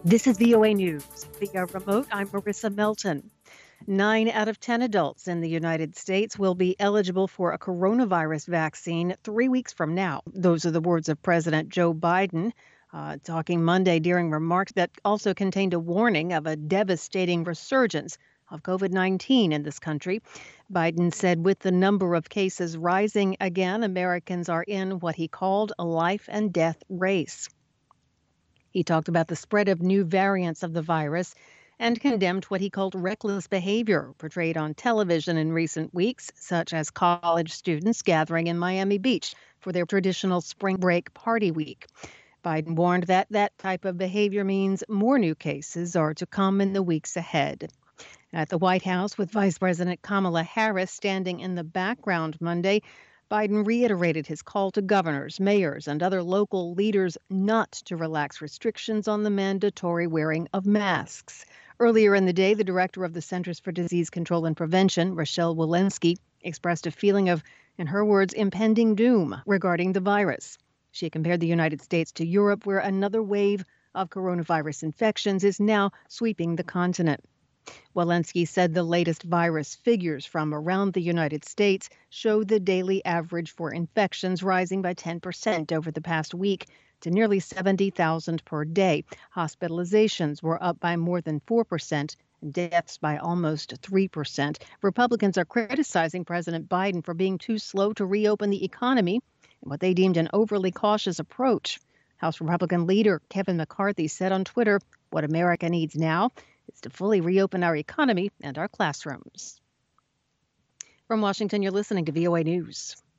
This is VOA News. Via remote, I'm Marissa Melton. 9 out of 10 adults in the United States will be eligible for a coronavirus vaccine 3 weeks from now. Those are the words of President Joe Biden, talking Monday during remarks that also contained a warning of a devastating resurgence of COVID-19 in this country. Biden said with the number of cases rising again, Americans are in what he called a life and death race. He talked about the spread of new variants of the virus and condemned what he called reckless behavior portrayed on television in recent weeks, such as college students gathering in Miami Beach for their traditional spring break party week. Biden warned that that type of behavior means more new cases are to come in the weeks ahead. At the White House, with Vice President Kamala Harris standing in the background Monday, Biden reiterated his call to governors, mayors, and other local leaders not to relax restrictions on the mandatory wearing of masks. Earlier in the day, the director of the Centers for Disease Control and Prevention, Rochelle Walensky, expressed a feeling of, in her words, impending doom regarding the virus. She compared the United States to Europe, where another wave of coronavirus infections is now sweeping the continent. Walensky said the latest virus figures from around the United States show the daily average for infections rising by 10% over the past week to nearly 70,000 per day. Hospitalizations were up by more than 4%. And deaths by almost 3%. Republicans are criticizing President Biden for being too slow to reopen the economy and what they deemed an overly cautious approach. House Republican leader Kevin McCarthy said on Twitter, "What America needs now is to fully reopen our economy and our classrooms." From Washington, you're listening to VOA News.